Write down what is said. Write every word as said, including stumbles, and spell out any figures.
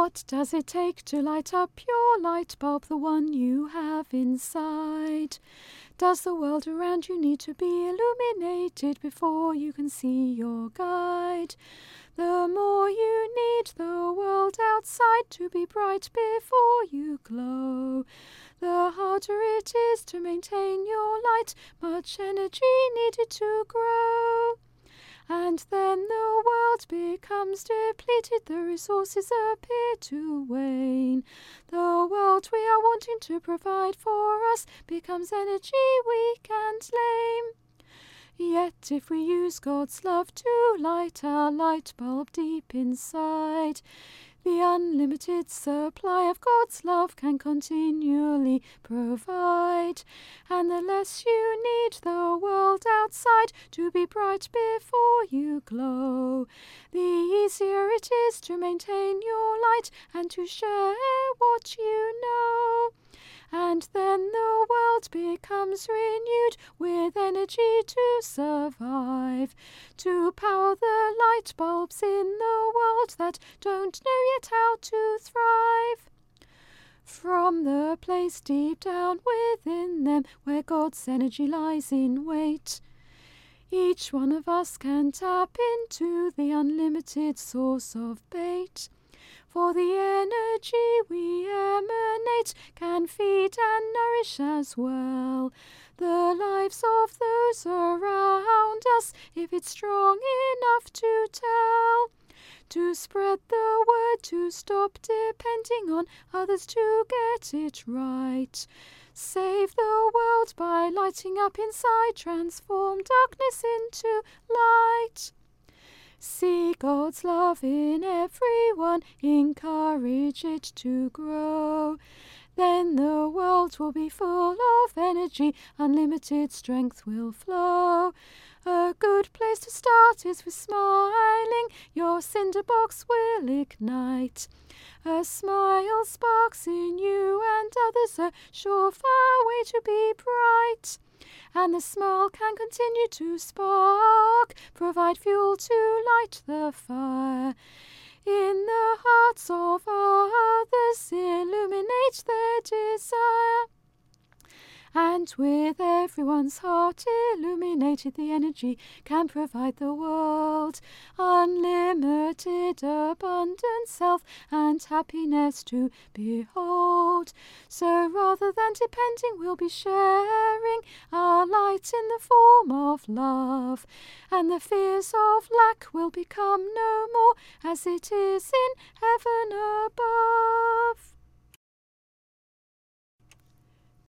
What does it take to light up your light bulb, the one you have inside? Does the world around you need to be illuminated before you can see your guide? The more you need the world outside to be bright before you glow, the harder it is to maintain your light, much energy needed to grow. And then the world becomes depleted, the resources appear to wane. The world we are wanting to provide for us becomes energy weak and lame. Yet if we use God's love to light our light bulb deep inside, the unlimited supply of God's love can continually provide. And the less you need the world outside to be bright before you glow, the easier it is to maintain your light and to share what you know. And then the world becomes renewed with energy to survive, to power the light bulbs in the world that don't know yet how to thrive. From the place deep down within them where God's energy lies in wait, each one of us can tap into the unlimited source of bait. For the energy we emanate can feed and nourish as well the lives of those around us, if it's strong enough to tell. To spread the word, to stop depending on others to get it right. Save the world by lighting up inside, transform darkness into light. See God's love in everyone, encourage it to grow. Then the world will be full of energy, unlimited strength will flow. A good place to start is with smiling, your cinder box will ignite. A smile sparks in you and others, a surefire way to be bright. And the smile can continue to spark, provide fuel to light the fire. In the hearts of others, illuminate their desire. And with everyone's heart illuminated, the energy can provide the world unlimited abundance, health and happiness to behold. So rather than depending, we'll be sharing our light in the form of love, and the fears of lack will become no more, as it is in heaven above.